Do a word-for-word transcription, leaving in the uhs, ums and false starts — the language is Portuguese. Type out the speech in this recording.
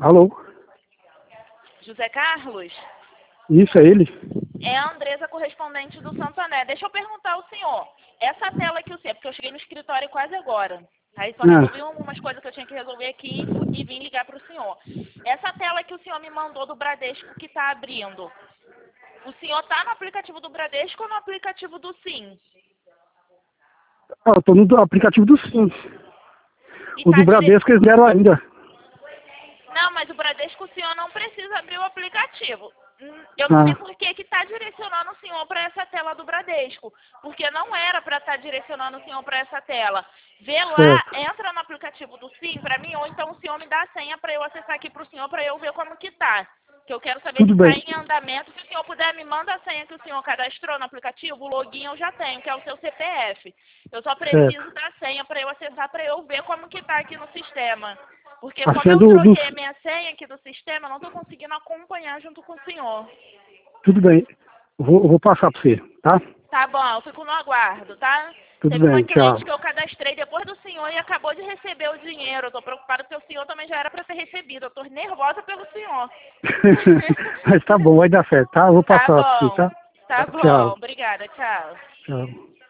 Alô? José Carlos? Isso, é ele? É a Andresa, correspondente do Santander. Deixa eu perguntar ao senhor. Essa tela que o senhor... Porque eu cheguei no escritório quase agora. Aí só Ah, resolvi algumas coisas que eu tinha que resolver aqui e, e vim ligar para o senhor. Essa tela que o senhor me mandou do Bradesco que está abrindo. O senhor está no aplicativo do Bradesco ou no aplicativo do Sim? ah, eu tô no do aplicativo do Sim. E O tá do dire... Bradesco eles deram ainda. Não, mas o Bradesco o senhor não precisa abrir o aplicativo. Hum, Eu não sei Ah, por que que está direcionando o senhor para essa tela do Bradesco. Porque não era para estar direcionando o senhor para essa tela. Vê lá, certo. entra no aplicativo do Sim para mim, ou então o senhor me dá a senha para eu acessar aqui para o senhor, para eu ver como que tá. Que eu quero saber se Tudo está bem. em andamento. Se o senhor puder, me manda a senha que o senhor cadastrou no aplicativo. O login eu já tenho, que é o seu C P F. Eu só preciso Certo. da senha para eu acessar, para eu ver como que tá aqui no sistema. Porque A como senha eu do, do... troquei a minha senha aqui do sistema, eu não estou conseguindo acompanhar junto com o senhor. Tudo bem. Eu vou, eu vou passar para você, tá? Tá bom, eu fico no aguardo, tá? Tudo Teve uma bem, tchau. cliente que eu cadastrei depois do senhor e acabou de receber o dinheiro. Eu tô preocupada porque o senhor também já era para ter recebido. Eu tô nervosa pelo senhor. Mas tá bom, vai dar certo, tá? Eu vou Tá passar para você, bom, tá? tá bom. Tchau. Obrigada, tchau. Tchau.